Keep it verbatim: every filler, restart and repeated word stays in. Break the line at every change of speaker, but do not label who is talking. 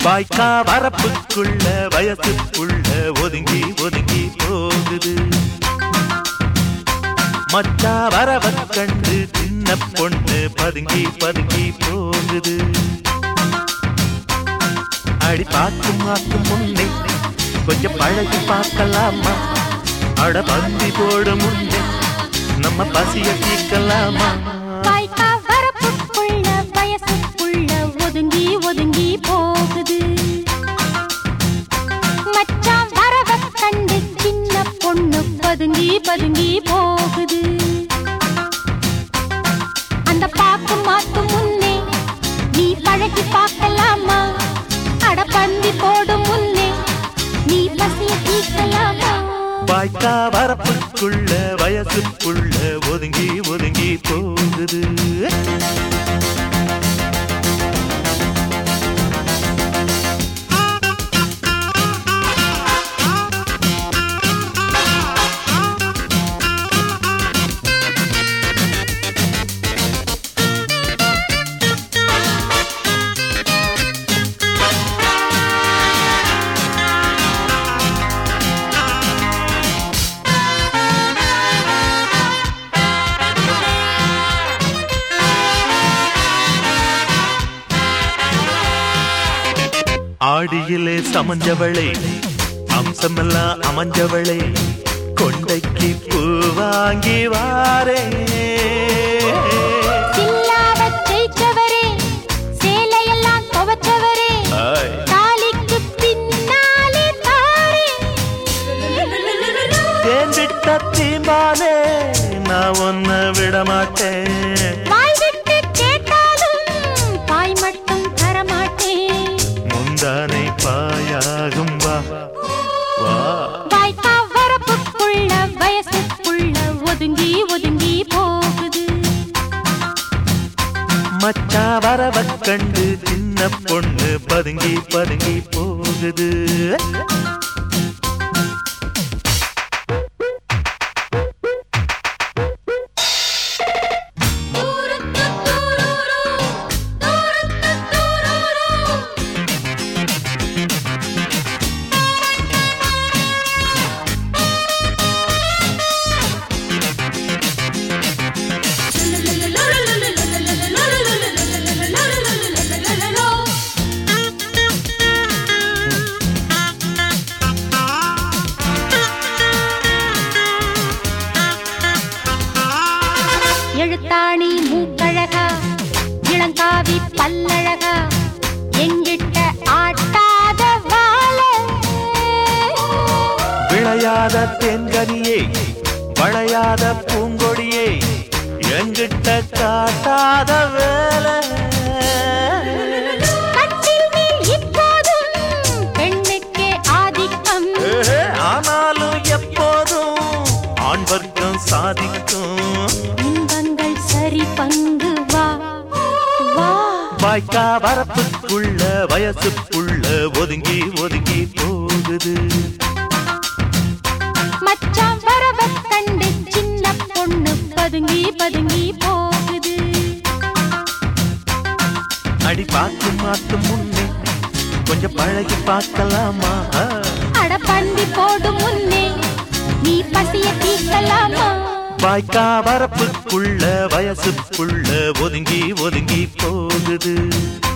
வாய்க்கா வரப்புக்குள்ள வயசுக்குள்ள ஒதுங்கி ஒதுங்கி போகுது. மச்சா வரவ கண்டு சின்ன பொண்ணு பதுங்கி பதுங்கி போகுது. அடி பார்க்கும் மாக்கும் முன்னே கொஞ்சம் பழகி பார்க்கலாமா? அட பந்தி போட முன்னே நம்ம பசிய தீர்க்கலாமா?
வாய்க்கா வரப்புக்குள்ள வயசுக்குள்ள ஒதுங்கி ஒதுங்கி போகுது. மச்சான் வரவ கண்டு சின்ன பொண்ணு பதுங்கி பதுங்கி போகுது. அந்த பாக்கு மாத்து முன்னே நீ பழகி பார்க்கலாமா? அட பந்தி போடும் முன்னே நீ பசிய தீர்க்கலாமா?
வாய்க்கா வரப்புக்குள்ள வயசுக்குள்ள ஒதுங்கி ஒதுங்கி போகுது. ஆடியிலே சமஞ்சவளே அம்சமெல்லாம் அமைஞ்சவளே கொண்டைக்கு பூ வாங்கி வாரே.
ஜெயிச்சவரே சேலையெல்லாம் துவச்சவரே தாலிக்கு பின்னாலே தாரே.
தேன்விட்ட தீம்பாலே நான் ஒன்ன விட மாட்டேன்.
வாய் விட்டு கேட்டாலும் பாய் மட்டும் தரமாட்டேன்.
முந்தானை பாயாகும் வா வா.
வாய்க்கா வரப்புக்குள்ள வயசுக்குள்ள ஒதுங்கி ஒதுங்கி போகுது.
மச்சா வரவ கண்டு சின்ன பொண்ணு பதுங்கி பதுங்கி போகுது.
எழுத்தாணி மூக்கழகா இளங்காவி பல்லழகா எங்கிட்ட ஆட்டாத வாழ.
விளையாத தென்கனியே வளையாத பூங்கொடியே எங்கிட்ட காட்டாத வேலை.
கட்டில் மேல் இப்போதும் பெண்ணுக்கே ஆதிக்கம்.
ஆனாலும் எப்போதும் ஆண் வர்க்கம் சாதிக்கும்.
இன்பங்கள் சரி பங்கு வா வா.
வாய்க்கா வரப்புக்குள்ள வயசுக்குள்ள ஒதுங்கி ஒதுங்கி போகுது.
மச்சான் வரவ கண்டு சின்ன பொண்ணு பதுங்கி பதுங்கி போகுது.
அடி பார்த்து மாத்து முன்னே கொஞ்சம் பழகி பார்க்கலாமா?
அட பந்தி போடும் முன்னே நீ பசிய தீர்க்கலாமா?
வாய்க்கா வரப்புக்குள்ள வயசுக்குள்ள ஒதுங்கி ஒதுங்கி போகுது.